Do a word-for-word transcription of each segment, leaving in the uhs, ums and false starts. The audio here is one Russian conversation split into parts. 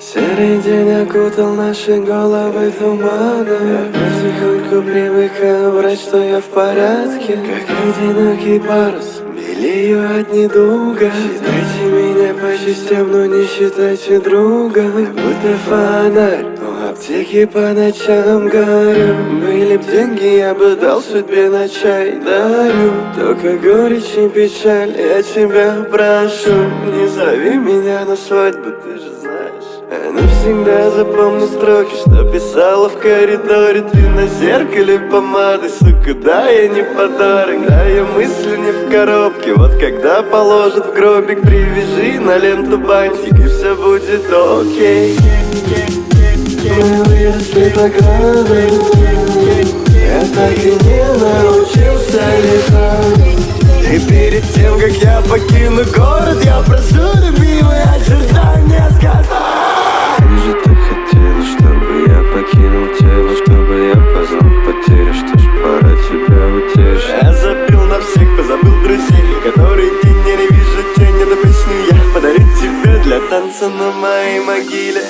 Серый день окутал наши головы туманом. Я потихоньку привыкаю врать, что я в порядке. Как одинокий парус, белею от недуга. Считайте меня по частям, но не считайте друга. Я будто фонарь, но аптеки по ночам горю. Были б деньги, я бы дал судьбе на чай дарю. Только горечь и печаль, я тебя прошу. Не зови меня на свадьбу, ты же знаешь. Я навсегда запомню строки, что писала в коридоре. Ты на зеркале помады, сука, да, я не подарок. Да, я мыслю не в коробке. Вот когда положат в гробик, привяжи на ленту бантик, и все будет окей. Мы выросли так рано, я так и не научился летать. И перед тем, как я покину город, я прошу любимые очертания сказать. Ты же так хотела, чтобы я покинул тело, чтобы я познал потерю. Что ж, пора тебя утешить. Я забил на всех, позабыл друзей, которые день ненавижу тень. Эту песню я подарю тебе для танца на моей могиле.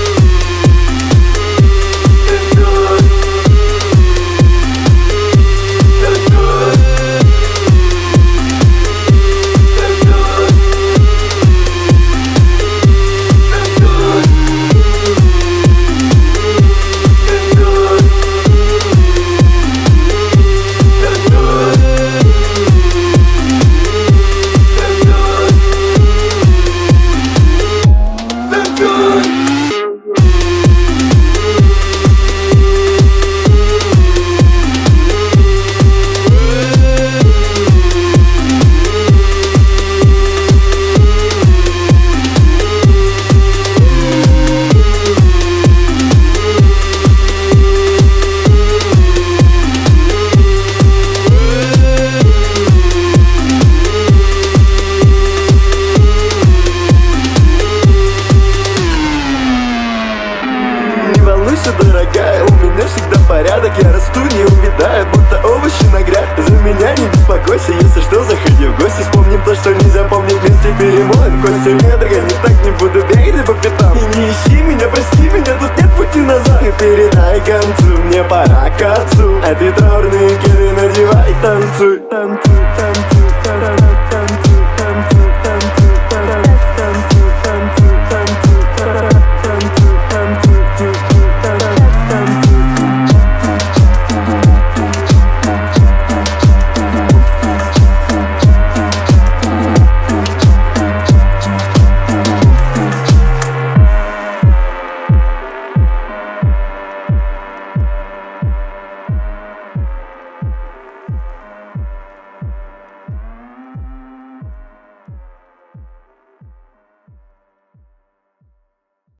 Дорогая, у меня всегда порядок. Я расту, не увядаю, будто овощи на грядке. За меня не беспокойся, если что, заходи в гости. Вспомним то, что нельзя помнить, вместе перемоем кости. Не догонишь, так не буду бегать по пятам. И не ищи меня, прости меня, тут нет пути назад. И передай концу, мне пора к отцу. А ты траурные кеды надевай, танцуй, танцуй.